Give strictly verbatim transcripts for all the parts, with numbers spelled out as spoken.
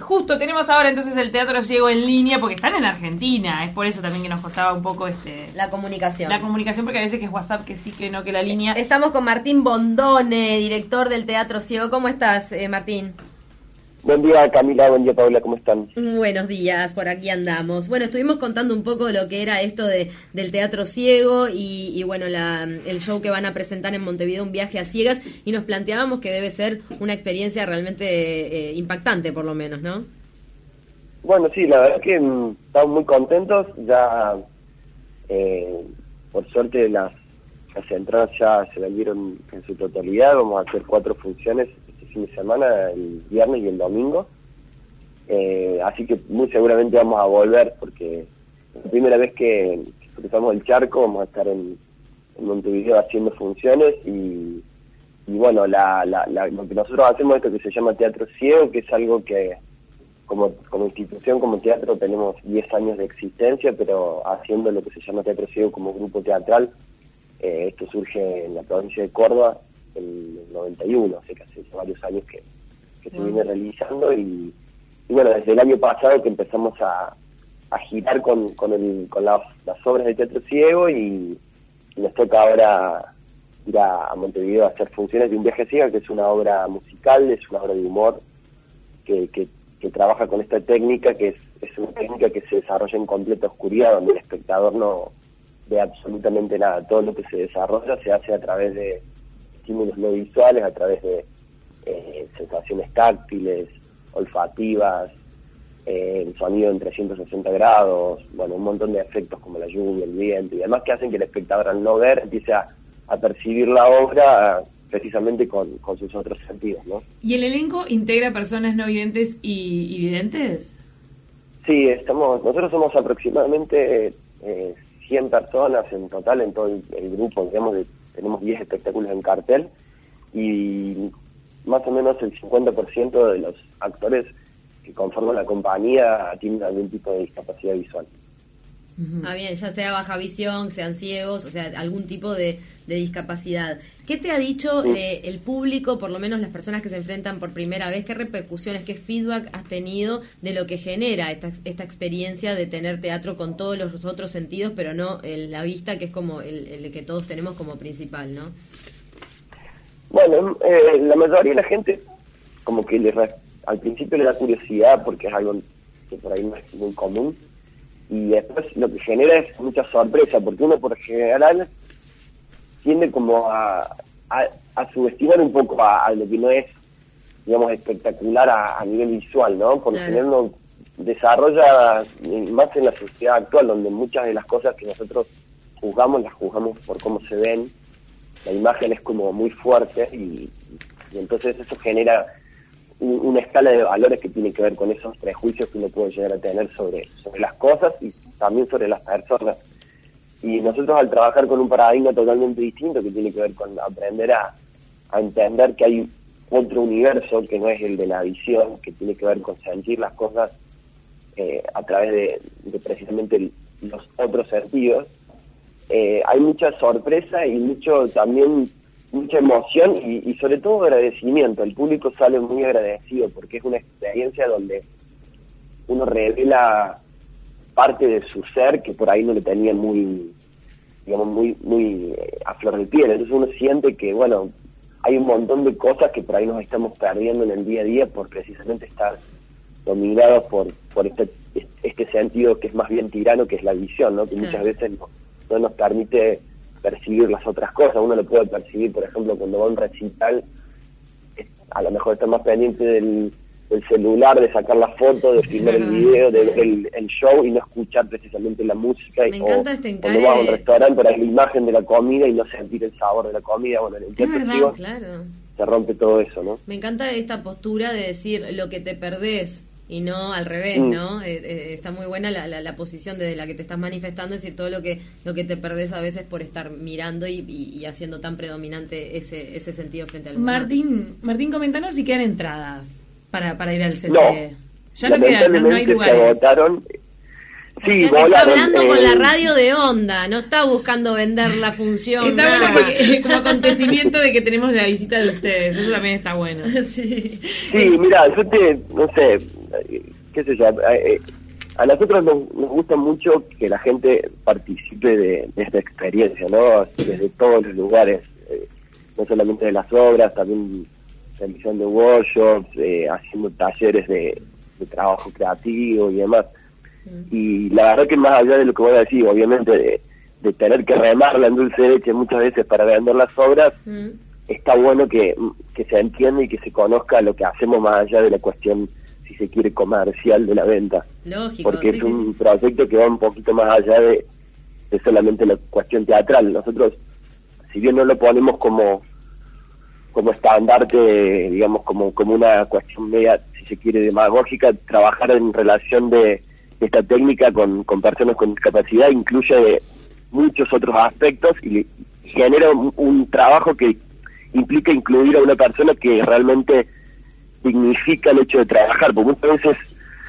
justo tenemos ahora entonces el Teatro Ciego en línea, porque están en Argentina, es por eso también que nos costaba un poco este la comunicación. La comunicación, porque a veces que es WhatsApp, que sí, que no, que la línea... Estamos con Martín Bondone, director del Teatro Ciego. ¿Cómo estás, eh, Martín? Buen día, Camila, buen día, Paula, ¿cómo están? Buenos días, por aquí andamos. Bueno, estuvimos contando un poco lo que era esto de del Teatro Ciego y, y bueno, la, el show que van a presentar en Montevideo, Un viaje a ciegas, y nos planteábamos que debe ser una experiencia realmente eh, impactante, por lo menos, ¿no? Bueno, sí, la verdad es que mm, estamos muy contentos, ya eh, por suerte las, las entradas ya se vendieron en su totalidad, vamos a hacer cuatro funciones fin de semana, el viernes y el domingo, eh, así que muy seguramente vamos a volver, porque es la primera vez que, que cruzamos el charco, vamos a estar en, en Montevideo haciendo funciones, y, y bueno, la, la, la, lo que nosotros hacemos es esto que se llama Teatro Ciego, que es algo que como, como institución, como teatro, tenemos diez años de existencia, pero haciendo lo que se llama Teatro Ciego como grupo teatral. Eh, esto surge en la provincia de Córdoba en el noventa y uno, así que hace varios años que, que se viene realizando, y, y bueno, desde el año pasado que empezamos a, a girar con, con, el, con las, las obras de Teatro Ciego, y, y nos toca ahora ir a, a Montevideo a hacer funciones de Un viaje a ciegas, que es una obra musical, es una obra de humor que, que, que trabaja con esta técnica, que es, es una técnica que se desarrolla en completa oscuridad, donde el espectador no ve absolutamente nada. Todo lo que se desarrolla se hace a través de estímulos no visuales, a través de eh, sensaciones táctiles, olfativas, eh, el sonido en trescientos sesenta grados, bueno, un montón de efectos como la lluvia, el viento y demás, que hacen que el espectador, al no ver, empiece a, a percibir la obra precisamente con, con sus otros sentidos, ¿no? ¿Y el elenco integra personas no videntes y, y videntes? Sí, estamos, nosotros somos aproximadamente eh, cien personas en total en todo el, el grupo, digamos, de, tenemos diez espectáculos en cartel, y más o menos el cincuenta por ciento de los actores que conforman la compañía tienen algún tipo de discapacidad visual. Ah, bien, ya sea baja visión, sean ciegos, o sea, algún tipo de, de discapacidad. ¿Qué te ha dicho eh, el público, por lo menos las personas que se enfrentan por primera vez? ¿Qué repercusiones, qué feedback has tenido de lo que genera esta, esta experiencia de tener teatro con todos los otros sentidos, pero no el, la vista, que es como el, el que todos tenemos como principal, ¿no? Bueno, eh, la mayoría de la gente como que le, al principio le da curiosidad, porque es algo que por ahí no es muy común, y después lo que genera es mucha sorpresa, porque uno por general tiende como a, a, a subestimar un poco a, a lo que no es, digamos, espectacular a, a nivel visual, ¿no? Por lo Claro. general uno desarrolla, más en la sociedad actual, donde muchas de las cosas que nosotros juzgamos, las juzgamos por cómo se ven, la imagen es como muy fuerte, y, y entonces eso genera una escala de valores que tiene que ver con esos prejuicios que uno puede llegar a tener sobre, sobre las cosas y también sobre las personas. Y nosotros, al trabajar con un paradigma totalmente distinto, que tiene que ver con aprender a, a entender que hay otro universo que no es el de la visión, que tiene que ver con sentir las cosas eh, a través de, de precisamente el, los otros sentidos, eh, hay mucha sorpresa y mucho también mucha emoción y, y sobre todo agradecimiento. El público sale muy agradecido porque es una experiencia donde uno revela parte de su ser que por ahí no le tenía muy, digamos, muy muy eh, a flor de piel. Entonces uno siente que, bueno, hay un montón de cosas que por ahí nos estamos perdiendo en el día a día por precisamente estar dominados por por este este sentido que es más bien tirano, que es la visión, ¿no? Que sí. Muchas veces no, no nos permite percibir las otras cosas. Uno lo puede percibir, por ejemplo, cuando va a un recital, a lo mejor está más pendiente del, del celular, de sacar la foto, de filmar el video, de ver el, el show y no escuchar precisamente la música. Me y, encanta o, este encare. cuando vas a un restaurante, para la imagen de la comida y no sentir el sabor de la comida. Bueno, en el Es verdad, ciego, claro. se rompe todo eso, ¿no? Me encanta esta postura de decir lo que te perdés y no al revés, Mm. ¿no? Eh, eh, está muy buena la, la, la posición desde la que te estás manifestando, es decir, todo lo que lo que te perdés a veces por estar mirando y, y, y haciendo tan predominante ese ese sentido frente al Martín, Martín, comentanos si quedan entradas para, para ir al C C. No, Ya no quedan, no, no hay lamentablemente lugares. se agotaron. Sí, o sea, que volaron, está hablando eh, con la radio de Onda, no está buscando vender la función. Está nada. bueno porque, como acontecimiento de que tenemos la visita de ustedes, eso también está bueno. Sí. Sí, mira, yo te, no sé, eh, qué sé yo, eh, a nosotros nos, nos gusta mucho que la gente participe de, de esta experiencia, ¿no? Desde todos los lugares, eh, no solamente de las obras, también realizando workshops, eh, haciendo talleres de, de trabajo creativo y demás. Mm. Y la verdad que más allá de lo que voy a decir, obviamente, de, de tener que remarla en dulce de leche muchas veces para vender las obras, mm. está bueno que, que se entienda y que se conozca lo que hacemos más allá de la cuestión, si se quiere, comercial de la venta. Lógico, porque sí, es sí, un sí. proyecto que va un poquito más allá de, de solamente la cuestión teatral. Nosotros, si bien no lo ponemos como como estandarte, digamos, como como una cuestión media, si se quiere, demagógica, trabajar en relación de, de esta técnica con, con personas con discapacidad incluye muchos otros aspectos y, y genera un, un trabajo que implica incluir a una persona que realmente significa el hecho de trabajar, porque muchas veces,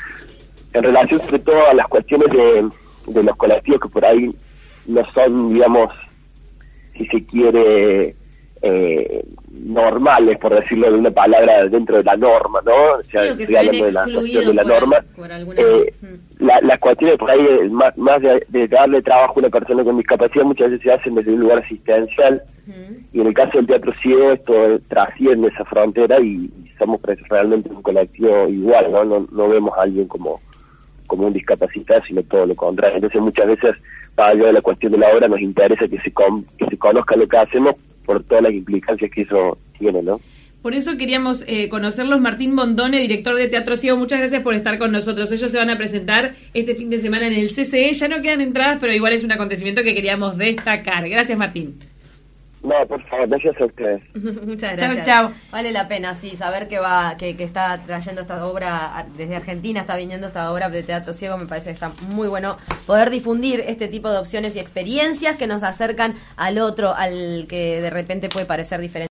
en relación sobre todo a las cuestiones de, de los colectivos que por ahí no son, digamos, si se quiere, eh, normales, por decirlo de una palabra, dentro de la norma, ¿no? O sea, sí, o que estoy se ven hablando de la cuestión de la por, norma. Por alguna... eh, mm. la, las cuestiones por ahí, de, más, más de, de darle trabajo a una persona con discapacidad, muchas veces se hacen desde un lugar asistencial, mm. y en el caso del teatro ciego esto trasciende esa frontera y, y somos realmente un colectivo igual, ¿no? No, no vemos a alguien como, como un discapacitado, sino todo lo contrario. Entonces muchas veces, para allá de la cuestión de la obra, nos interesa que se, con, que se conozca lo que hacemos por todas las implicancias que eso tiene, ¿no? Por eso queríamos eh, conocerlos. Martín Bondone, director de Teatro Ciego, muchas gracias por estar con nosotros. Ellos se van a presentar este fin de semana en el C C E. Ya no quedan entradas, pero igual es un acontecimiento que queríamos destacar. Gracias, Martín. No, por favor, gracias a ustedes. Muchas gracias. Chau, chau. Vale la pena, sí, saber que va, que, que está trayendo esta obra desde Argentina, está viniendo esta obra de Teatro Ciego. Me parece que está muy bueno poder difundir este tipo de opciones y experiencias que nos acercan al otro, al que de repente puede parecer diferente.